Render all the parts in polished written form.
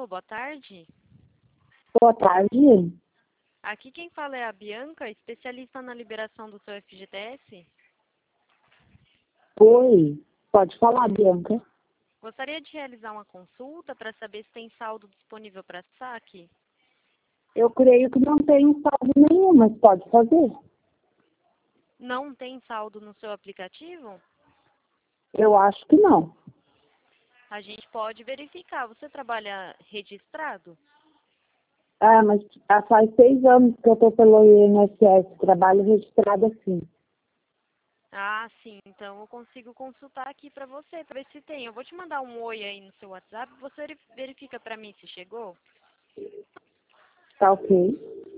Alô, boa tarde. Boa tarde. Aqui quem fala é a Bianca, especialista na liberação do seu FGTS. Oi. Pode falar, Bianca. Gostaria de realizar uma consulta para saber se tem saldo disponível para saque. Eu creio que não tem saldo nenhum, mas pode fazer. Não tem saldo no seu aplicativo? Eu acho que não. A gente pode verificar. Você trabalha registrado? Mas faz 6 anos que eu estou pelo INSS, trabalho registrado assim. Ah, sim. Então eu consigo consultar aqui para você, para ver se tem. Eu vou te mandar um oi aí no seu WhatsApp. Você verifica para mim se chegou? Tá ok?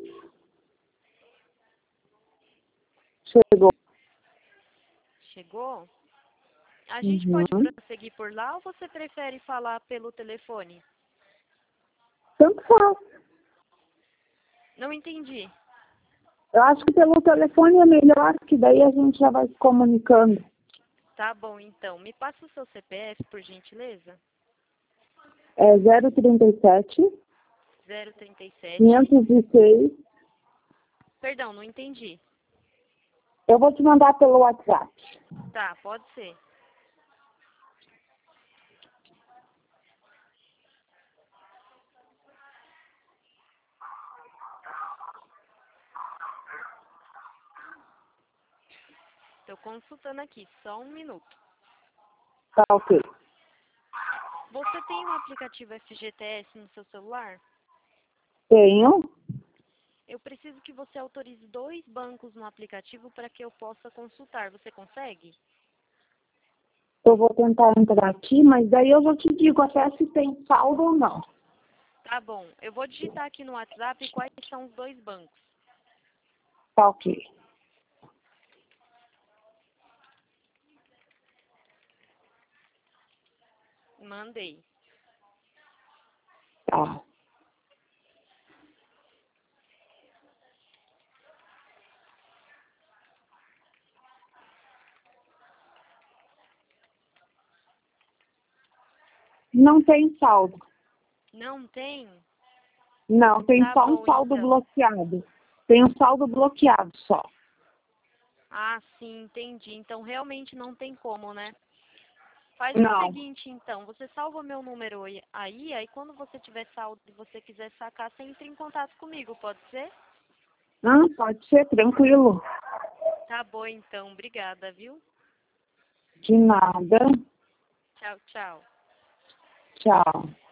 Chegou. Chegou? A gente pode Uhum. prosseguir por lá ou você prefere falar pelo telefone? Tanto faz. Não entendi. Eu acho que pelo telefone é melhor, que daí a gente já vai se comunicando. Tá bom, então. Me passa o seu CPF, por gentileza. É 037 037. 506. Perdão, não entendi. Eu vou te mandar pelo WhatsApp. Tá, pode ser. Estou consultando aqui, só um minuto. Tá ok. Você tem um aplicativo FGTS no seu celular? Tenho. Eu preciso que você autorize 2 bancos no aplicativo para que eu possa consultar. Você consegue? Eu vou tentar entrar aqui, mas daí eu já te digo até se tem saldo ou não. Tá bom. Eu vou digitar aqui no WhatsApp quais são os 2 bancos. Tá ok. Mandei. Tá. Não tem saldo. Não tem? Não, tem Tá só um bom, saldo então. bloqueado. Tem um saldo bloqueado só. Ah, sim, entendi. Então realmente não tem como, né? Faz o Não. seguinte, então, você salva meu número aí quando você tiver saldo e você quiser sacar, você entra em contato comigo, pode ser? Não, pode ser, tranquilo. Tá bom, então, obrigada, viu? De nada. Tchau, tchau. Tchau.